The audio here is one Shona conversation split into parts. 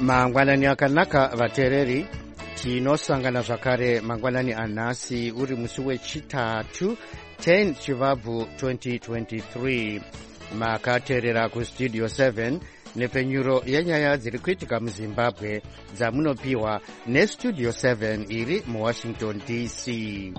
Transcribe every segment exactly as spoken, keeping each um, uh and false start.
mangwanani akanaka vateereri, tinosangana zvakare mangwanani anhasi uri musi wechitatu ten chivabvu twenty twenty-three. Makateerera kustudio seven nepenyuro yenyaya dziri kuitika muzimbabwe dzamunopiwa nestudio seven iri muwashington D C.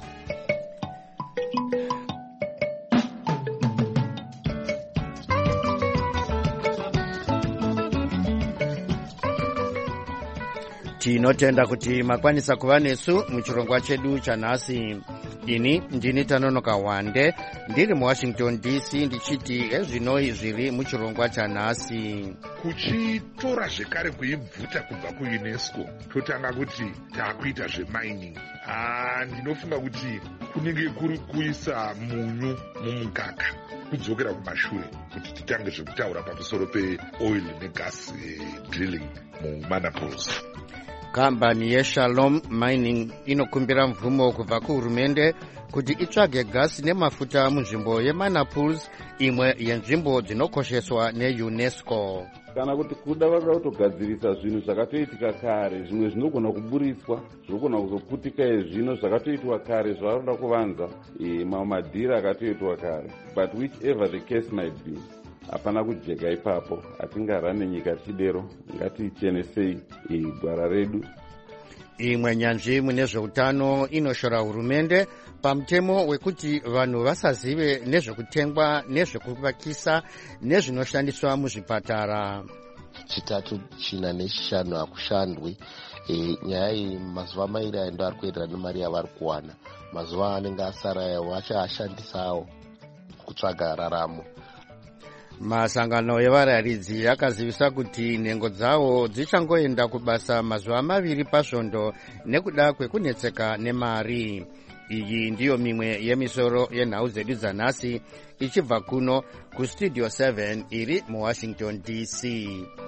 Tinotenda kuti makwanisa kuva nesu muchirongwa chedu chanhasi. Ini ndini Tanonoka Wande ndiri muwashington D C ndichiti ezvinoi zviri muchirongwa chanhasi. Kuchitora zvekare kuibvuta kubva kuUNESCO totanga kuti taakuita zvemining. Ah, ndinofunga kuti kunenge kuri kuisa munyu mumugaka kudzokera kumashure kuti titange zvekutaura pamusoro peoil negas drilling muManapols. Kambani yeShalom Mining inokumbira mvumo kubva kuhurumende kuti itsvage gasi nemafuta munzvimbo yeManapols, imwe yenzvimbo dzinokosheswa neUNESCO. Kana kuti kuda vada kutogadzirisa zvinhu zvakatoitika kare, zvimwe zvinogona kuburiswa, zvinogona kuzoputika ezvino zvakatoitwa kare zvavanoda kuvanza mamadhira akatoitwa kare. But whichever the case might be, hapana kujeka ipapo. Hatingarane nyika chidero, ngatichenesei gwara redu. Imwe nyanzvi mune zveutano inoshora hurumende pamutemo wekuti vanhu vasazive nezvekutengwa, nezvekuvakisa, nezvinoshandiswa muzvipatara. Chitatu china nechishanu hakushandwi. E, nyaya iyi mazuva mairi aendo ari kuenderana nemari yavari kuwana. Mazuva anenge asara vachaashandisawo kutsvaga raramo. Masangano evararidzi akazivisa kuti nhengo dzavo dzichangoenda kubasa mazuva maviri pasvondo nekuda kwekunetseka nemari. Iyi ndiyo mimwe yemisoro yenhau dzedu dzanhasi ichibva kuno kustudio seven iri muwashington D C.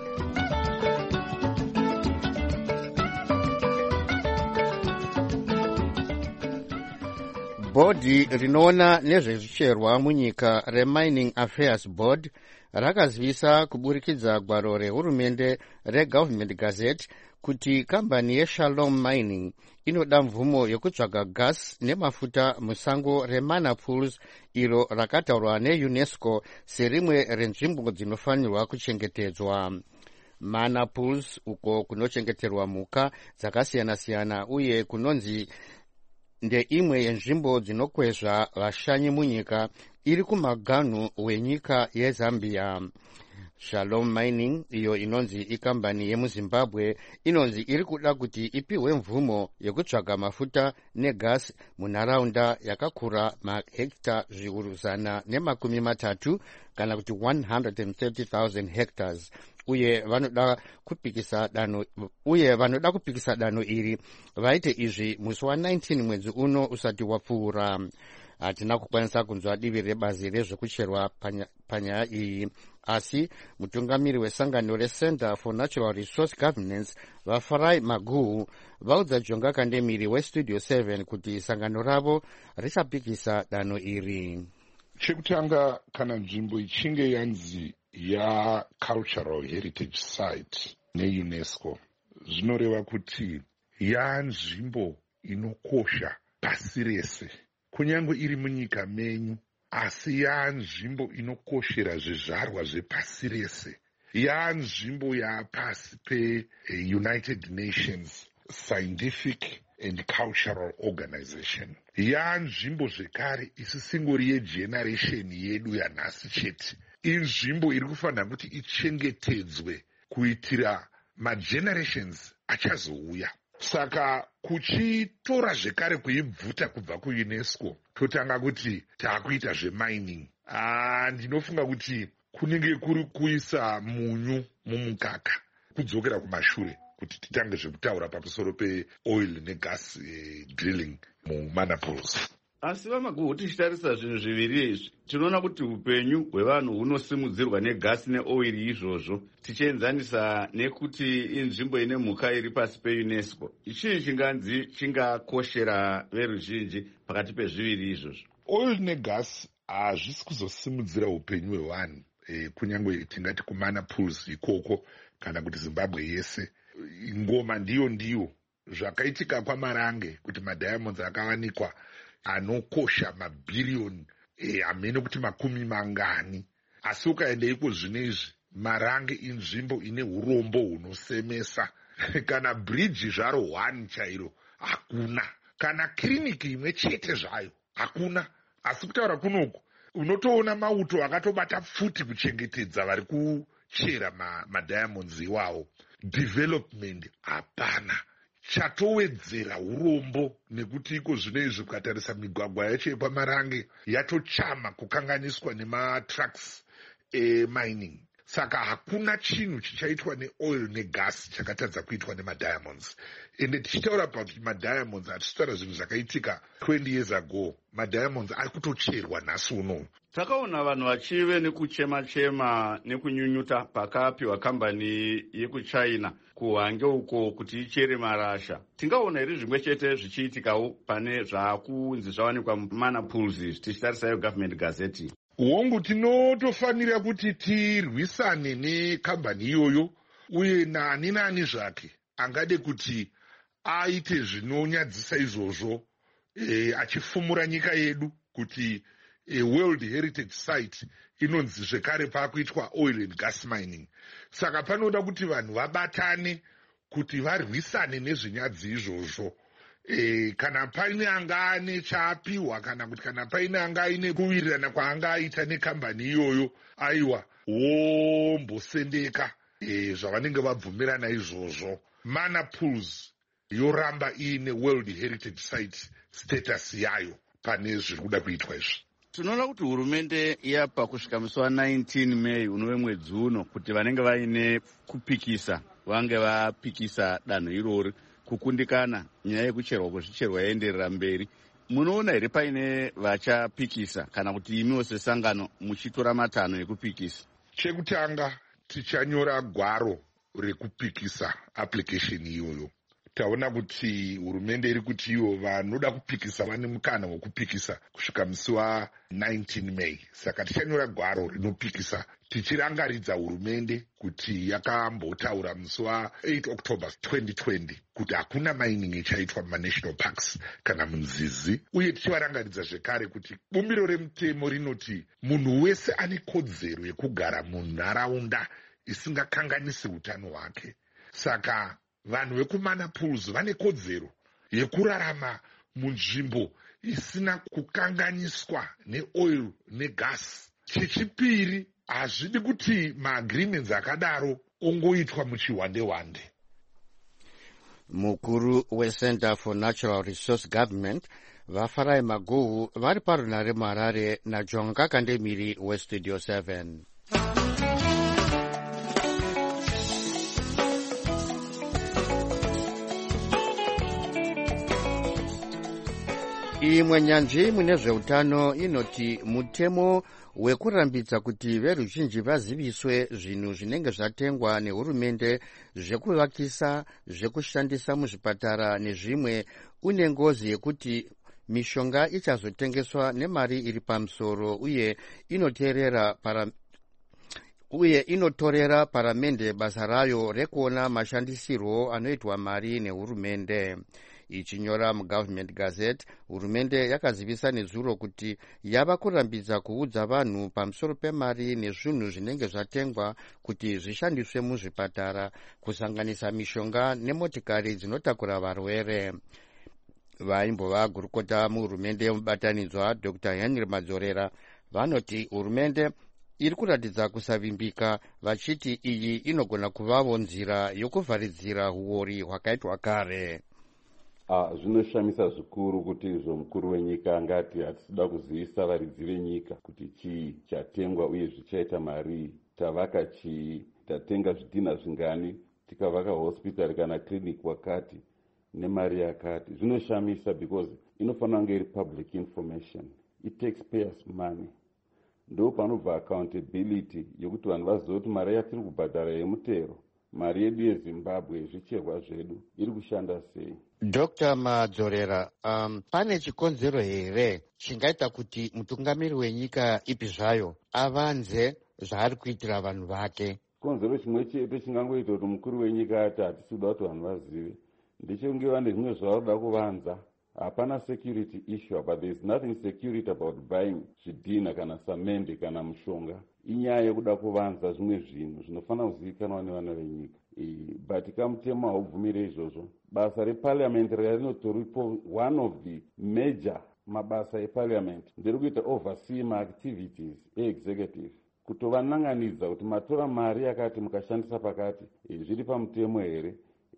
Bhodhi rinoona nezvezvicherwa munyika reMining Affairs Board rakazivisa kuburikidza gwaro rehurumende reGovernment Gazette kuti kambani yeShalom Mining inoda mvumo yokutsvaga gas nemafuta musango reManapols, iro rakataurwa neUNESCO serimwe renzvimbo dzinofanirwa kuchengetedzwa. Manapols, uko kunochengeterwa mhuka dzakasiyana-siyana uye kunonzi ndeimwe yenzvimbo dzinokwezva vashanyi munyika, iri kumaganhu wenyika yeZambia. Shalom Mining, iyo inonzi ikambani yemuZimbabwe, inonzi iri kuda kuti ipiwe mvumo yekutsvaga mafuta negasi munharaunda yakakura mahekta zviuru zana nemakumi matatu kana kuti one hundred thirty thousand hectares. Uye vanoda kupikisa dano uye vanoda kupikisa dano iri vaite izvi musi wa nineteen mwedzi uno usati wapfuura. Hatina kukwanisa kunzwa divi rebazi rezvekucherwa panyaya iyi, asi mutungamiri wesangano reCenter for Natural Resource Governance vaFarai Maguhu vaudza Jonga Kandemiri westudio seven kuti sangano ravo richapikisa dano iri. Chekutanga, kana nzvimbo ichinge yanzi yaCultural Heritage Site neUNESCO, zvinoreva kuti yanzvimbo inokosha pasi rese, kunyange iri munyika menyu, asi yanzvimbo inokoshera zvizvarwa zvepasi rese. Yanzvimbo yapasi peUnited Nations Scientific and Cultural Organization. Yanzvimbo zvekare isisingori yegeneration yedu yanhasi chete. Inzvimbo iri kufanira kuti ichengetedzwe kuitira magenerations achazouya. Saka kuchitora zvekare kuibvuta kubva kuUNESCO totanga kuti taakuita zvemining. Ah, ndinofunga kuti kunenge kuri kuisa munyu mumugaka kudzokera kumashure kuti titange zvekutaura pamusoro peoil negas eh, drilling muManapols. Asi vaMaguhu, tichitarisa zvinhu zviviri izvi, tinoona kuti upenyu hwevanhu hunosimudzirwa negasi neoiri izvozvo, tichienzanisa nekuti inzvimbo ine mhuka iri pasi peUNESCO. Ichii chinganzi chingakoshera veruzhinji pakati pezviviri izvozvo? Oil negas hazvisi kuzosimudzira upenyu hwevanhu, e, kunyange tingati kuManapols ikoko kana kuti Zimbabwe yese. ngoma ndiyo ndiyo zvakaitika kwaMarange kuti madiamonds akawanikwa anokosha mabhiriyoni e, amene kuti makumi mangani. Asi ukaenda iko zvinezvi Marange inzvimbo ine urombo hunosemesa kana bridge zvaro one chairo hakuna, kana kiriniki imwe chete zvayo hakuna. Asi kutaura kunoku unotoona mauto akatobata futi kuchengetedza vari kuchera madiamonds iwawo. Development hapana, chatowedzera urombo nekuti iko zvinoizvi ukatarisa migwagwa yacho yepaMarange yatochama kukanganiswa nematrucks emining. Saka hakuna chinhu chichaitwa neoil negasi chakatadza kuitwa nemadiamonds. Ende tichitaura kuti madiamonds hatichitaura zvinhu zvakaitika twenty years ago. Madiamonds ari kutocherwa nhasi uno. Takaona vanhu vachive nekuchema-chema nekunyunyuta pakapiwa kambani yekuchina kuhange uko kuti ichere marasha. Tingaona here zvimwe chete zvichiitikawo pane zvakunzi zvawanikwa mumana pools tichitarisayo Government Gazette? Hongu tinotofanira kuti tirwisane nekambani iyoyo, uye nani nani zvake angade kuti aite zvinonyadzisa izvozvo e, achifumura nyika yedu kuti e, World Heritage Site inonzi zvekare pakuitwa oil and gas mining. Saka panoda kuti vanhu vabatane kuti varwisane nezvinyadzi izvozvo. E, kana paine anga ane chaapiwa kana kuti kana paine anga aine kuwirirana kwaanga aita nekambani iyoyo, aiwa wombosendeka e, zvavanenge vabvumirana izvozvo. Mana Pools yoramba iine World Heritage Site status yayo pane zviri kuda kuitwa izvi. Tinoona kuti hurumende yapa kusvika musi wa nineteen May unove mwedzi uno kuti vanenge vaine kupikisa vange vapikisa danho irori kukundikana nyaya yekucherwa kwezvicherwa yaenderera mberi. Munoona here paine vachapikisa kana kuti imiwo sesangano muchitora matanho ekupikisa? Chekutanga tichanyora gwaro rekupikisa application iyoyo. Taona kuti hurumende iri kuti ivo vanoda kupikisa vane mukana wekupikisa kusvika musi wa nineteen May. Saka tichanyora gwaro rinopikisa tichirangaridza hurumende kuti yakambotaura musi wa eight October twenty twenty kuti hakuna mining ichaitwa munational parks kana munzizi, uye tichivarangaridza zvekare kuti bumbiro remutemo rinoti munhu wese ane kodzero yekugara munharaunda isingakanganisi utano hwake. Saka vanhu vekumana pools vane kodzero yekurarama munzvimbo isina kukanganiswa neoil negasi. Chechipiri, hazvidi kuti maagreements akadaro ongoitwa muchihwande-hwande. Mukuru weCenter for Natural Resource Government vafarai Maguhu vari parunare muHarare naJonga Kandemiri weStudio seven. Imwe nyanzvi mune zveutano inoti mutemo wekurambidza kuti veruzhinji vaziviswe zvinhu zvinenge zvatengwa nehurumende zvekuvakisa, zvekushandisa muzvipatara nezvimwe une ngozi yekuti mishonga ichazotengeswa nemari iri pamusoro uye inoterera para uye inotorera paramende basa rayo rekuona mashandisirwo anoitwa mari nehurumende. Ichinyora muGovernment Gazette, hurumende yakazivisa nezuro kuti yava kurambidza kuudza vanhu pamusoro pemari nezvinhu zvinenge zvatengwa kuti zvishandiswe muzvipatara, kusanganisa mishonga nemotikari dzinotakura varwere. Vaimbova gurukota muhurumende yemubatanidzwa Doctor Henry Madzorera vanoti hurumende iri kuratidza kusavimbika, vachiti iyi inogona kuvawo nzira yokuvharidzira huori hwakaitwa kare. Ah, zvinoshamisa zvikuru kuti izvo mukuru wenyika angati hatisida kuzivisa varidzi venyika kuti chii chatengwa uye zvichaita mari. Tavaka chii, tatenga zvidhina zvingani, tikavaka hospital kana clinic wakati nemari yakati. Zvinoshamisa because inofanira kunge iri public information. It takes payers money. Ndo panobva accountability yokuti vanhu vazive kuti mari yatiri kubhadhara yemutero, mari yedu yeZimbabwe, zvicherwa zvedu iri kushanda sei. Doctor Madzorera, um, pane chikonzero here chingaita kuti mutungamiri wenyika ipi zvayo avanze zvaari kuitira vanhu vake? chikonzero chimwe chete chingangoita kuti mukuru wenyika ati hatisi kuda kuti vanhu vazive ndechenge vane zvimwe zvavarikuda kuvanza. Hapana security issue, but there is nothing security about buying zvidhina kana samende kana mushonga. Inyaya yekuda kuvanza zvimwe zvinhu zvinofanira kuzivikanwa nevana venyika. But kamutemo haubvumire izvozvo. Basa reparliament rinotoripo, one of the major mabasa eparliament nderi kuita oversee maactivities eexecutive, kutovananganidza kuti matora mari yakati mukashandisa pakati zviri pamutemo here,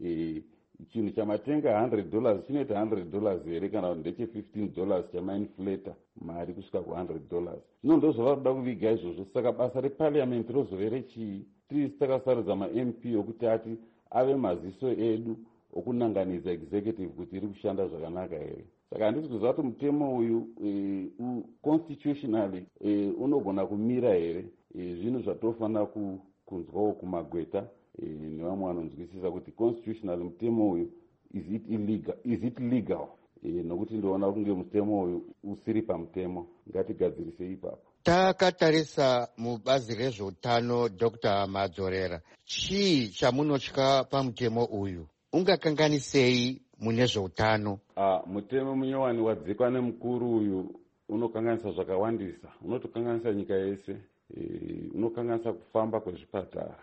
chinhu chamatenga one hundred dollars chinoita one hundred dollars here kana kuti ndeche fifteen dollars chamainflata mari kusvika ku one hundred dollars. Zvino ndozvavakuda kuviga izvozvo. Saka basa reparliament rozove rechii? Tiri takasarudza ma-M P okuti ati ave maziso edu okunanganidza executive kuti iri kushanda zvakanaka here. Saka handisi kuziva kuti mutemo uyu e, u, constitutionally e, unogona kumira here. E, zvinhu zvatofanira kunzwawo kumagweta e, nevamwe vanonzwisisa kuti constitutionally mutemo uyu is it illegal, is it legal? E, nokuti ndoona kunge mutemo uyu usiri pamutemo. Ngatigadzirise ipapo. Takatarisa mubazi rezveutano Doctor Madzorera, chii chamunotya pamutemo uyu? Ungakanganisei mune zveutano? Ah, mutemo munyowani wadzikwa nemukuru uyu unokanganisa zvakawandisa. Unotokanganisa nyika yese. E, unokanganisa kufamba kwezvipatara.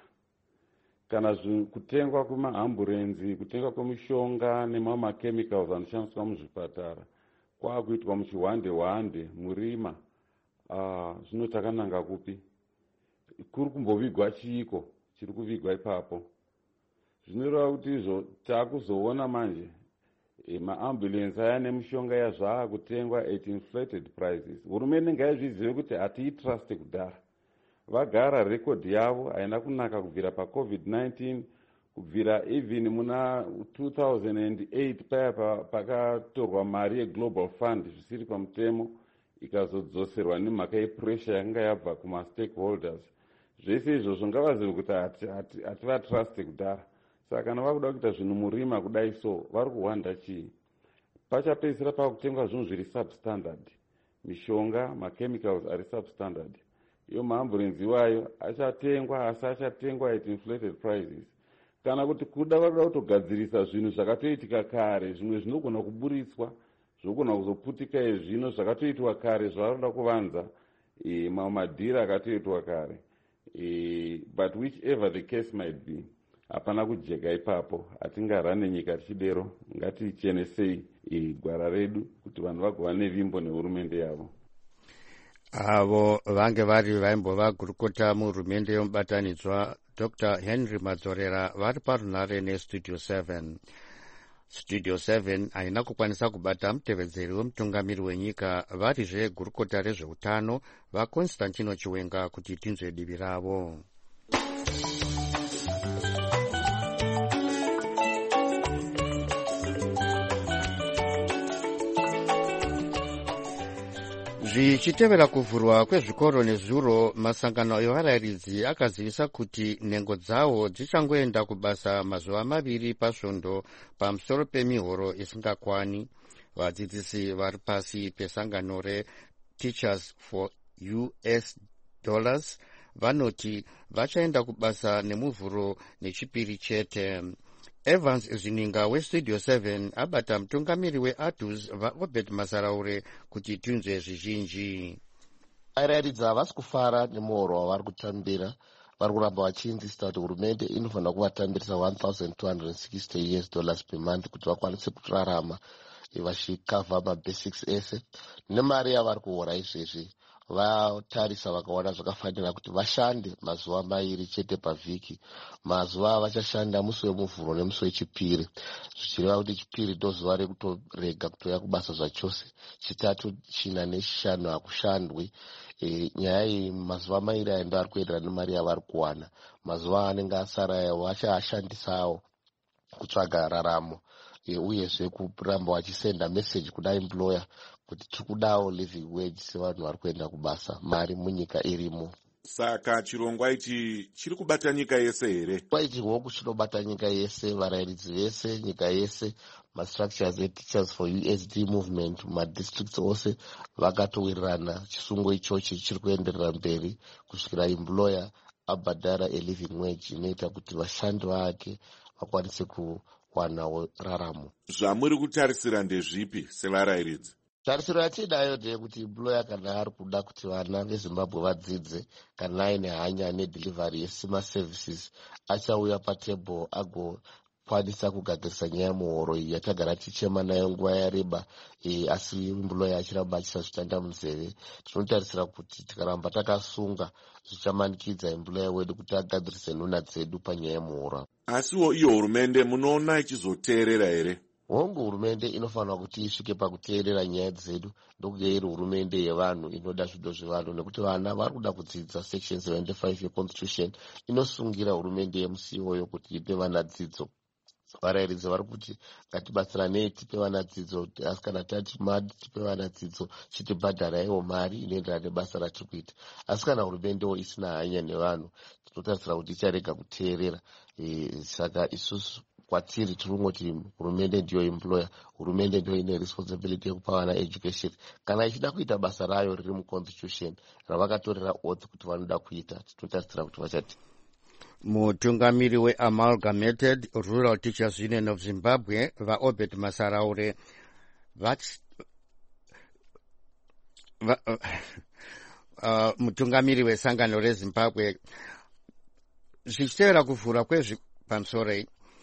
Kana kutengwa kwemaamburenzi, kutengwa kwemishonga nemamachemicals anoshandiswa muzvipatara kwakuitwa muchihwande hwande murima. Ah, zvino takananga kupi? Kuri kumbovigwa chiiko chiri kuvigwa ipapo? Zvinoreva kuti izvo takuzoona manje e, maambulensi aya nemishonga yazvaa kutengwa at inflated prices. Hurumende ngaizvizive kuti hatiitruste kudhara. Vagara rekodhi yavo haina kunaka kubvira pacovid nineteen, kubvira even muna two thousand eight paya pakatorwa mari yeglobal fund zvisiri pamutemo ikazodzoserwa nemhaka yepressure yakanga yabva kumastakeholders. Zvese izvozvo ngavazive kuti hativatruste kudhara. Saka kana vakuda kuita zvinhu murima kudai so vari kuhwanda chii? Pachapedzisira pakutengwa zvinhu zviri substandard. Mishonga, machemicals ari substandard. Iyo maambulensi iwayo achatengwa asi achatengwa at inflated prices. Kana kuti kuda vakuda kutogadzirisa zvinhu zvakatoitika kare, zvimwe zvinogona kuburitswa, zvinogona kuzoputika ezvino zvakatoitwa kare zvavarikuda kuvanza, e, mamadhira akatoitwa kare. E, but whichever the case might be, hapana kujeka ipapo. Hatingarane nyika tichidero, ngatichenesei e, gwara redu kuti vanhu vagova nevimbo nehurumende yavo. Avo vange vari vaimbova gurukota muhurumende yomubatanidzwa Doctor Henry Madzorera vari parunare nestudio seven. Studio seven haina kukwanisa kubata mutevedzeri wemutungamiri wenyika varizve gurukota rezveutano vaConstantino Chiwenga kuti tinzwe divi ravo. Zvichitevera kuvhurwa kwezvikoro nezuro, masangano evarayiridzi akazivisa kuti nhengo dzawo dzichangoenda kubasa mazuva maviri pasvondo pamusoro pemihoro isingakwani. Vadzidzisi vari pasi pesangano reTeachers for U S Dollars vanoti vachaenda kubasa nemuvhuro nechipiri chete. Evans Zininga westudio seven abata mutungamiri weADUS vaObed Mazaraure kuti tunzwe zvizhinji. Varayiridzi havasi kufara nemuhoro wavari kutambira. Vari kuramba vachiinzista kuti hurumende inofanira kuvatambirisa one thousand two hundred sixty U S dollars per month kuti vakwanise kurarama vachikavha mabasics ese. Nemari yavari kuhora izvezvi vatarisa vakaona zvakafanira kuti vashande mazuva mairi chete pavhiki. Mazuva vachashanda musi wemuvhuro nemusi wechipiri, zvichireva kuti chipiri ndozuva rekutorega kutoya kubasa zvachose. Chitatu, china nechishanu hakushandwi. E, nyaya iyi mazuva mairi aya ndo ari kuenderana nemari yavari kuwana. Mazuva anenge asara vachaashandisawo kutsvaga raramo, e, uyezve kuramba vachisenda message kuda employer kuti tiri kudawo living wage sevanhu vari kuenda kubasa, mari munyika irimo. Saka chirongwa ichi chiri kubata nyika yese here? Ichihoku chinobata nyika yese, varayiridzi vese, nyika yese. Mastructures eTeachers for U S D movement madistricts ose vakatowirirana chisungo ichochi chiri kuenderera mberi kusvikira employer abhadhara eliving wage inoita kuti vashandi vake vakwanise kuwanawo raramo. Zvamuri kutarisira ndezvipi sevarairidzi? Tarisiro yatidayo ndeyekuti employer kana ari kuda kuti vana veZimbabwe vadzidze kana aine hanya nedelivery yesima services achauya patable agokwanisa kugadzirisa nyaya muhoro iyi yatagara tichema nayo nguva yareba. E, asi employer achiramba achisazvitanda munzeve. Tinotarisira kuti tikaramba takasunga zvichamanikidza employer wedu kuti agadzirise nhuna dzedu panyaya muhoro. Asiwo iyo hurumende munoona ichizoteerera here? Hongu hurumende inofanira kuti isvike pakuteerera nyaya dzedu ndokunge iri hurumende yevanhu inoda zvido zvevanhu, nekuti vana vari kuda kudzidza section seventy-five yeconstitution inosungira hurumende yemusi iwoyo kuti ipe vana dzidzo. Varairidzi vari kuti ngatibatsiranei tipe vana dzidzo, asi kana tati madi tipe vana dzidzo chitibhadharaiwo mari inoenderana nebasa ratiri kuita. Asi kana hurumendewo isina hanya nevanhu tinotarisira kuti icharega kuteerera. E, saka isusu kwatiri tirungoti hurumende ndiyo employer, hurumende ndiyo ine responsibility yekupa vana education. Kana ichida kuita basa rayo riri muconstitution ravakatorera oath kuti vanoda kuita, tinotarisira kuti vachati. Mutungamiri weAmalgamated Rural Teachers Union of Zimbabwe vaObed Masaraure vats va, uh, uh, mutungamiri wesangano reZimbabwe zvichitevera kuvhura kwezvipamusoro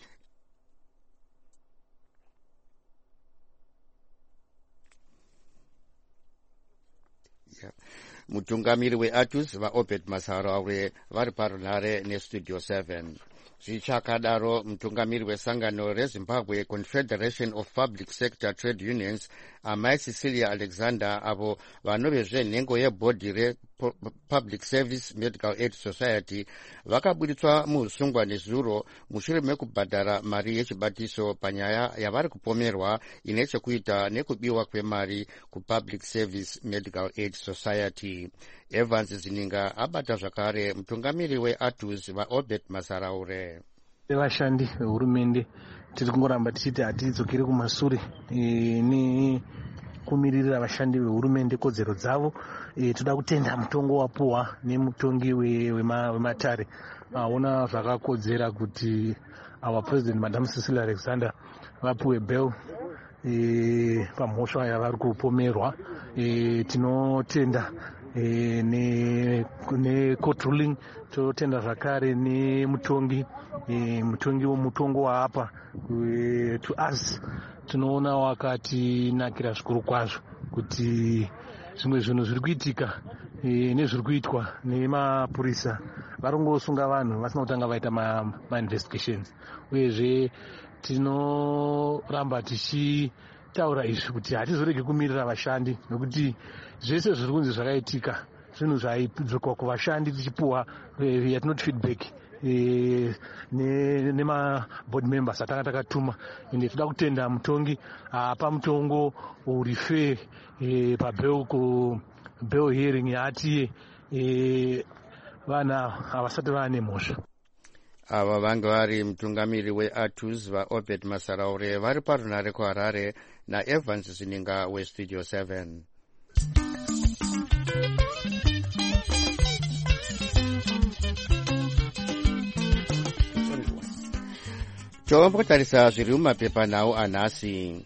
mutungamiri weATUS vaObed Masaraure vari parunare nestudio seven. Zvichakadaro mutungamiri wesangano reZimbabwe Confederation of Public Sector Trade Unions amai Cecilia Alexander avo vanovezve nhengo yebhodhi rePublic Service Medical Aid Society vakabuditswa muusungwa nezuro mushure mekubhadhara mari yechibatiso panyaya yavari kupomerwa ine chekuita nekubiwa kwemari kuPublic Service Medical Aid Society. Evans Zininga abata zvakare mutungamiri weATUS vaObed Masaraure. Vashandi vehurumende tiri kungoramba tichiti hatidzokeri kumashure e, ne kumirira vashandi vehurumende kodzero dzavo. E, toda kutenda mutongo wapuwa nemutongi wematare aona zvakakodzera kuti our president Madam Cecilia Alexander vapuwe bail e, pamhosva yavari kupomerwa. E, tinotenda e, ne, ne court ruling, totenda zvakare nemutongi e, mutongi womutongo waapa e, to us tinoona wakatinakira zvikuru kwazvo kuti zvimwe zvinhu zviri kuitika e, nezviri kuitwa nemapurisa vari kungosunga vanhu vasina kutanga vaita mainvestigations ma uyezve tinoramba tichitaura izvi kuti hatizorege kumirira vashandi nekuti zvese zviri kunzi zvakaitika zvinhu zvaidzokwa kuvashandi tichipuwa yatinoti feedback e, nemaboard members atanga takatuma. Ende toda kutenda mutongi apa mutongo uri fair e, pabail ku bail hearing yaatiye e, vana havasati vaane mhosva. Ava vange vari mutungamiri weATUS vaObed Masaraure vari parunare kuHarare naEvans Zininga westudio seven. Tombotarisa zviri mumapepa nawo anhasi.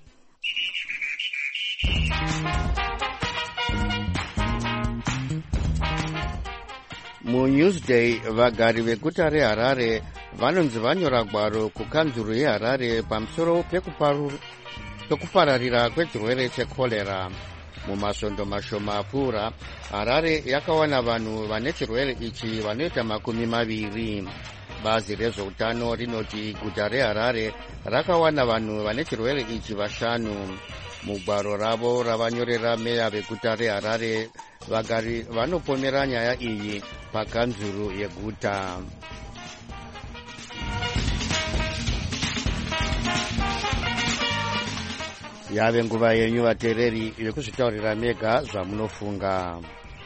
MuNewsday vagari veguta reHarare vanonzi vanyora gwaro kukanzuru yeHarare pamusoro pekupararira kwechirwere chekorera. Mumasvondo mashoma apfuura Harare yakawana vanhu vane chirwere ichi vanoita makumi maviri. Bazi rezveutano rinoti guta reHarare rakawana vanhu vane chirwere ichi vashanu. Mugwaro ravo ravanyorera meya veguta reHarare vagari vanopomera nyaya iyi pakanzuru yeguta. Yave nguva yenyu vateereri yekuzvitaurira mega zvamunofunga.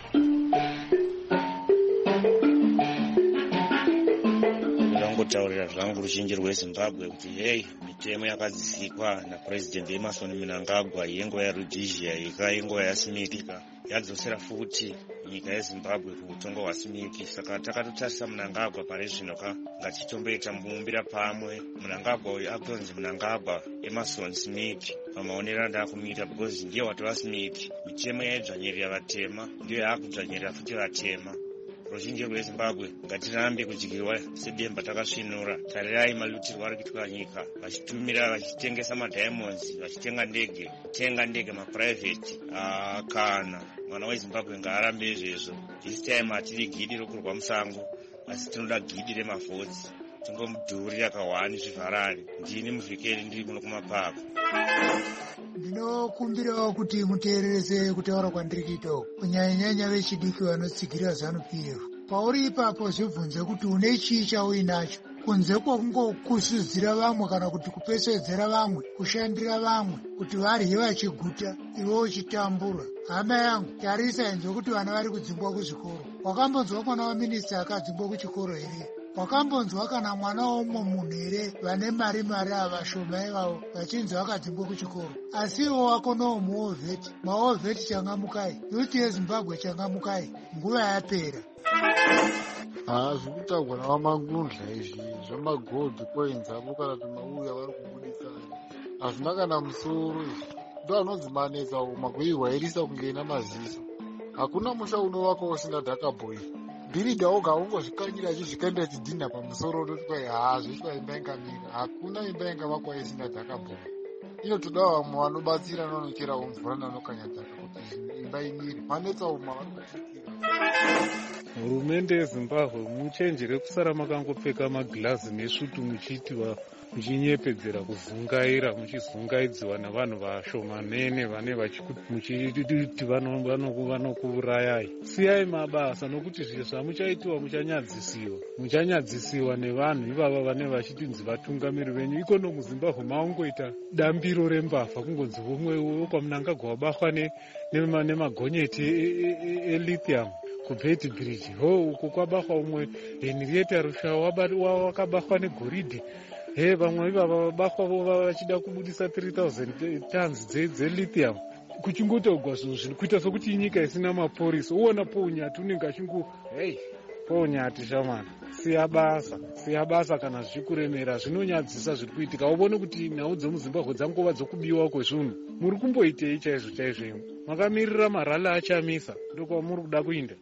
Taurira zvangu ruzhinji rweZimbabwe kuti hey, mitemo yakadzikwa naPresident Emmerson Mnangagwa yenguva yaRhodesia ika yenguva yaSmith yadzosera futi nyika yezimbabwe kuutongo hwaSmith. Saka takatotarisa Mnangagwa pari zvino ka ngatitomboita mumbira pamwe Mnangagwa uyu agonzi Mnangagwa Emerson Smith pamaonero andakumuita because ndiye watova Smith. Mitemo yaidzvanyirira vatema ndiyo yakudzvanyirira futi vatema. Ruzhinji rweZimbabwe ngatirambe kudyirwa sedemba takasvinura. Tarirai malutirwo ari kuitwa nyika, vachitumira vachitengesa madiamonds, vachitenga ndege, kutenga ndege maprivate. Ah, kana mwana weZimbabwe ngaarambe izvezvo. This time hatiri gidi rokurwa musango, asi tinoda gidi remavhodzi. Tingomudhuri akawani zvivharani. Ndini muvhikeli ndiri kuno kumapako. Ndinokumbirawo kuti muteererese kutaura kwandiri kuita uku, kunyanya-nyanya vechidiki vanotsigira ZANU P F. Pauri ipapo zvibvunze kuti une chii chauinacho, kunze kwokungokusudzira vamwe kana kuti kupesedzera vamwe, kushandira vamwe kuti varye vachiguta, iwe uchitambura. Hama yangu, tarisa inzwe kuti vana vari kudzingwa kuzvikoro. Wakambonzwa mwana waminista akadzingwa kuchikoro here? Wakambonzwa kana mwana womwe munhu here vane mari mari avashoma ivavo vachinzi vakadzingwa kuchikoro? Asi iwo wako nowo muovheti, maovheti changamukai, yuti yeZimbabwe changamukai, nguva yapera. Ah, zvikutaurwa navamangundla izvi zvemagold coins avo kana kuti mauya vari kubudisa hazvina kana musoro izvi. Ndo anonzi manetsa uma kuihwairisa kunge ina maziso. Hakuna musha unovaka usina dhakabhoyi. Bhirida oga ungozvikanyira achizvikaenda chidhina pamusoro ndotikwai haa zvitwa imba ingamira. Hakuna imba ingavakwa isina dhakabhoyi. Inotoda vamwe vanobatsira nanocherawo mvura nanokanya dhaka kuti imba imire. Manetsa uma vari kutikira. Hurumende yeZimbabwe muchenjere kusara makangopfeka magirazi nesvutu muchiitiwa muchinyepedzera kuzungaira muchizungaidziwa navanhu vashomanene vane muchiti vanokuurayai. Siyai mabasa nokuti zviro zvamuchaitiwa muchanyadzisiwa muchanyadzisiwa nevanhu ivava vane vachitinzi vatungamiri venyu. Ikono muZimbabwe maungoita dambiro rembavha kungonzi vomwe kwaMnangagwa wabatwa nemagonyeti elithium kuBeit Bridge. Ho uko kwabatwa umwe Henrietta Rushawa wakabatwa negoridhe. He vamwe ivava vabatwa vachida kubudisa three thousand tons dzelithium. Kuchingotogwa zvinhu zvino kuita sokuti inyika isina maporisa. Uona Paunyati unenge achingo hey Paunyati shamana. Siya basa, siya basa kana zvichikuremera zvinonyadzisa zviri kuitika. Ubone kuti nhau dzemuZimbabwe dzangova dzokubiwa kwezvinhu. Muri kumboitei chaizvo chaizvo? Makamirira marala achamisa ndokwa muri kuda kuinda.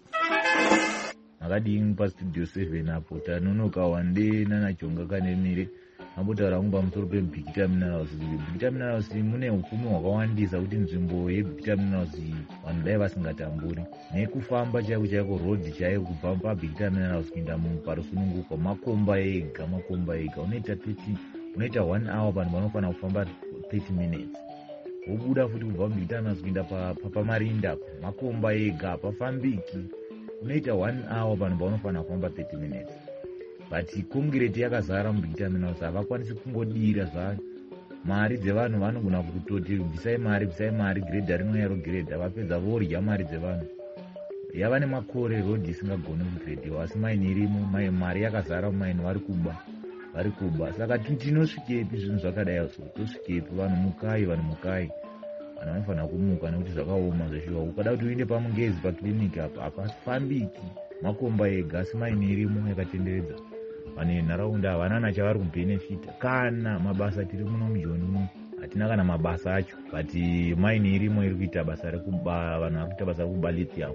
Akadini pastudio seven apo tanonoka wande nanajonga kanemire ambotaura kumba musoro pebig terminal house. Big terminal house mune upfumi hwakawandisa kuti nzvimbo yebig terminal house vanhu dai vasingatamburi nekufamba chaiko chaiko road chaiko kubva pabig terminal house kuenda parusununguko makomba ega makomba ega unoita thirty unoita one hour vanhu vanofanira kufamba thirty minutes. Wobuda futi kubva pabig terminal house kuenda pamarinda makomba ega pafambiki unoita one hour vanhu vanofanira kufamba thirty minutes. But concrete yakazara mubig terminal house havakwanisi kungodira zvayo. Mari dzevanhu vanogona kutoti bvisai mari bvisai mari grade rinouya rogredha vapedza vorya mari dzevanhu. Yava nemakore road isingagoni kugredhiwa asi maini irimo mari yakazara mumaini vari kuba vari kuba. Saka tinosvikepi zvinhu zvakadai so tosvikepi? Vanhu mukai vanhu mukai vanhu vanofanira kumuka nekuti zvakaoma zveshuwa. Ukada kuti uinde pamungezi pakiriniki apa hapafambiki makomba ega asi maini irimo yakatenderedza vanhu venharaunda havana nachavari kubhenefita. Kana mabasa tiri muno mujoni muno hatina kana mabasa acho but maini irimo iri kuita basa rekuba vanhu vari kuita basa rekuba lithium.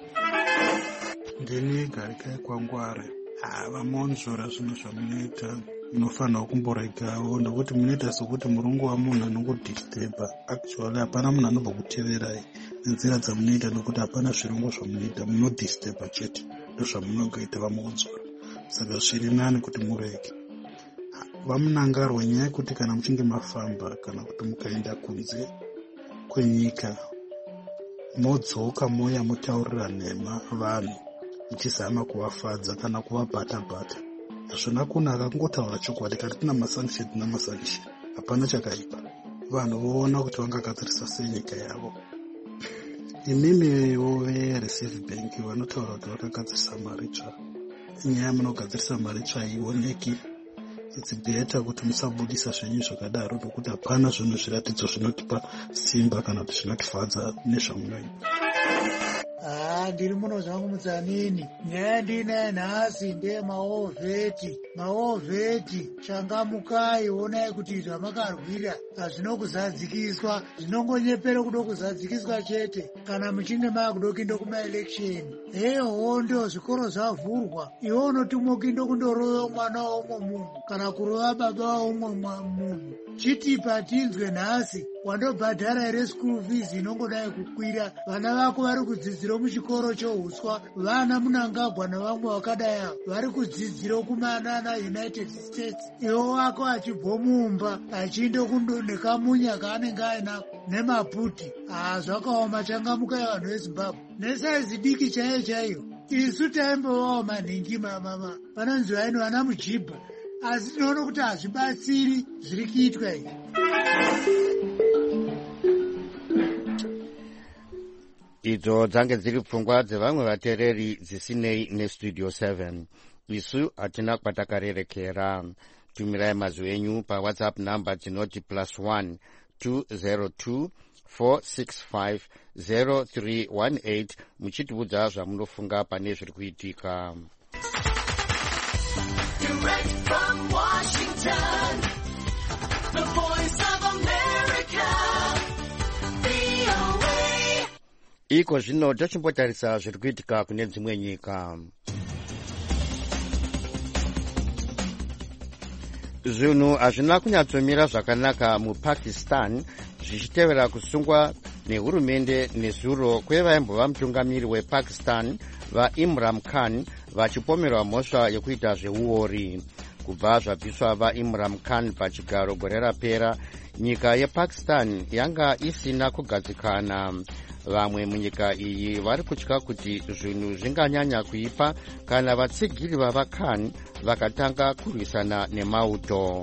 Ndini garikai kwangwari vamonzvora zvinhu zvamunoita munofanira kumboregawo nokuti munoita sokuti murungu wamunhu anongodisturba. Actually hapana munhu anobva kuteverai nenzira dzamunoita nokuti hapana zvirungu zvamunoita munodisturba chete ndozvamunongoita vamonzvora. Saka zviri nani kuti murege vamunangarwa nyaya yekuti kana muchinge mafamba kana kuti mukaenda kunze kwenyika modzoka moya mutaurira nhema vanhu muchizama kuvafadza kana kuvabhata-bhata. Hazvina kunaka kungotaura chokwadi kana tina masanction tina masanction hapana chakaipa. Vanhu voona kuti vangagadzirisa sei nyika yavo. Imimiwo veReserve Bank vanotaura kuti vakagadzirisa mari tsva. Nyaya munogadzirisa mari tsva haioneki. It's better kuti musabudisa zvenyu zvakadaro nokuti hapana zvinhu zviratidzo zvinotipa simba kana kuti zvinotifadza nezvamunoita. haa ndiri muno zvangu mutsanini. Nyaya ndinaye nhasi ndeyemaovheti. Maovheti changamukai, onai kuti zvamakarwira hazvino kuzadzikiswa, zvinongonyepera kudo kuzadzikiswa chete kana muchinge maakudo kuindo kumaeleksheni. Eho ndio zvikoro zvavhurwa, iwe unotumwa kuindo kundorova mwana waumwe munhu kana kurova baba waumwe munhu. Chitipa tinzwe nhasi wandobhadhara here school fees inongodai kukwira, vana vako vari kudzidzira muchikoro chouswa, vana Munangagwa navamwe vakadai vari kudzidzira kumanana United States, iwe wako achibvo mumba achiinde kundo nekamunya kaanenge ainako nemaputi. Ah, zvakaoma. Changamukai vanhu veZimbabwe nesaizi diki chaiyo chaiyo. Isu taimbovawo manhingi mama vanonzi vaino vana mujibha, asi tinoona kuti hazvibatsiri zviri kuitwa izvi. Idzo dzange dziri pfungwa dzevamwe vateereri dzisinei nestudio seven. Isu hatina kwatakarerekera. Tumirai mazwi enyu pawhatsapp number dzinoti plus one two zero two four six five zero three one eight muchitiudza zvamunofunga pane zviri kuitika. Direct from Washington, the voice of America, V O A. Iko zvino tochimbotarisa zviri kuitika kune dzimwe nyika. Zvinhu hazvina kunyatsomira zvakanaka muPakistan zvichitevera kusungwa nehurumende nezuro kwevaimbova mutungamiri wePakistan vaImran Khan vachipomerwa mhosva yekuita zveuori. Kubva zvabviswa vaImran Khan pachigaro gore rapera, nyika yePakistan yanga isina kugadzikana. Vamwe munyika iyi vari kutya kuti zvinhu zvinganyanya kuipa kana vatsigiri vavaKhan vakatanga kurwisana nemauto.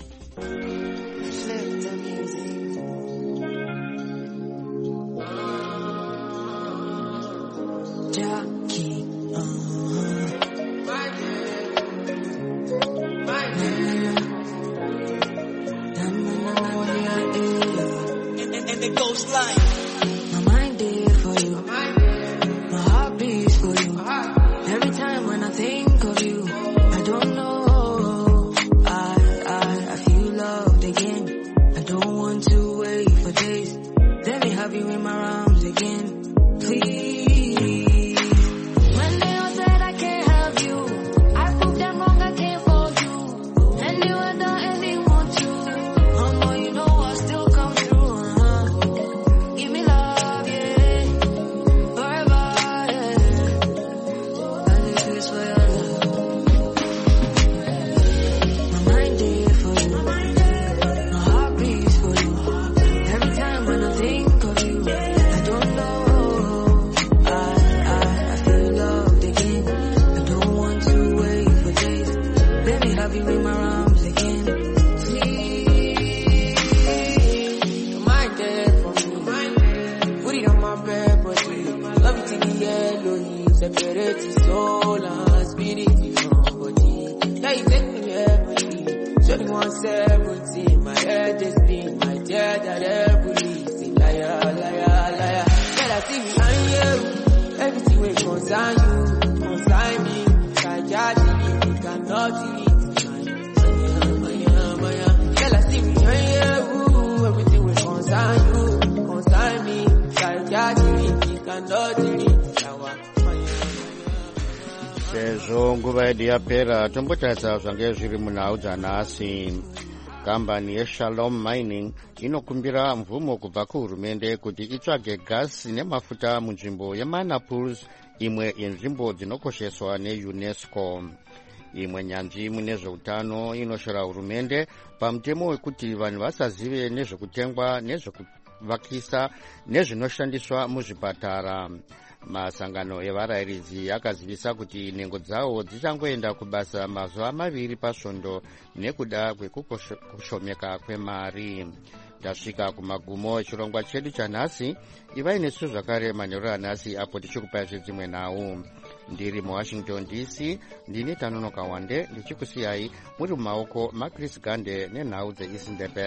Sezvo nguva yedu yapera, tombotarisa zvange zviri munhau dzanhasi. Kambani yeShalom Mining inokumbira mvumo kubva kuhurumende kuti itsvage gasi nemafuta munzvimbo yeManapurs, imwe yenzvimbo dzinokosheswa neUNESCO. Imwe nyanzvi mune zveutano inoshora hurumende pamutemo wekuti vanhu vasazive nezvekutengwa, nezvekuvakisa nezvinoshandiswa muzvipatara. Masangano evarayiridzi akazivisa kuti nhengo dzawo dzichangoenda kubasa mazuva maviri pasvondo nekuda kwekushomeka kwemari. Tasvika kumagumo echirongwa chedu chanhasi. Ivai nesu zvakare manheru anhasi apo tichikupai zvedzimwe nhau. Ndiri muWashington D C, ndini Tanonoka Wande ndichikusiyai muri mumaoko maChris Gande nenhau dzeIsindebe.